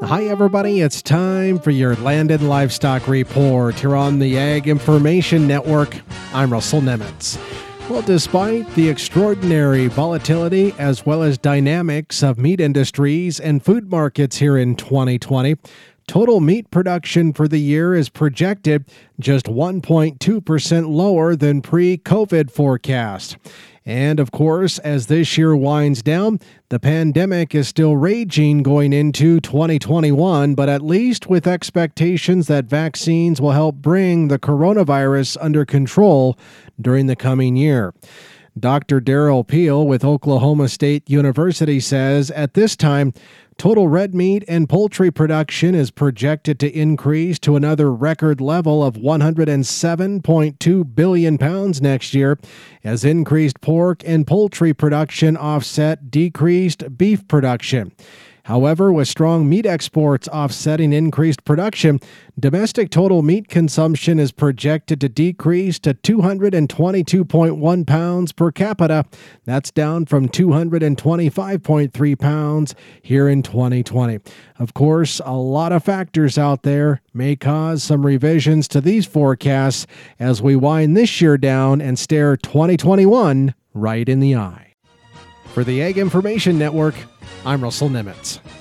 Hi, everybody. It's time for your Land and Livestock Report here on the Ag Information Network. I'm Russell Nemitz. Well, despite the extraordinary volatility as well as dynamics of meat industries and food markets here in 2020, total meat production for the year is projected just 1.2% lower than pre-COVID forecast. And of course, as this year winds down, the pandemic is still raging going into 2021, but at least with expectations that vaccines will help bring the coronavirus under control during the coming year. Dr. Daryl Peel with Oklahoma State University says at this time, total red meat and poultry production is projected to increase to another record level of 107.2 billion pounds next year, as increased pork and poultry production offset decreased beef production. However, with strong meat exports offsetting increased production, domestic total meat consumption is projected to decrease to 222.1 pounds per capita. That's down from 225.3 pounds here in 2020. Of course, a lot of factors out there may cause some revisions to these forecasts as we wind this year down and stare 2021 right in the eye. For the Ag Information Network, I'm Russell Nemitz.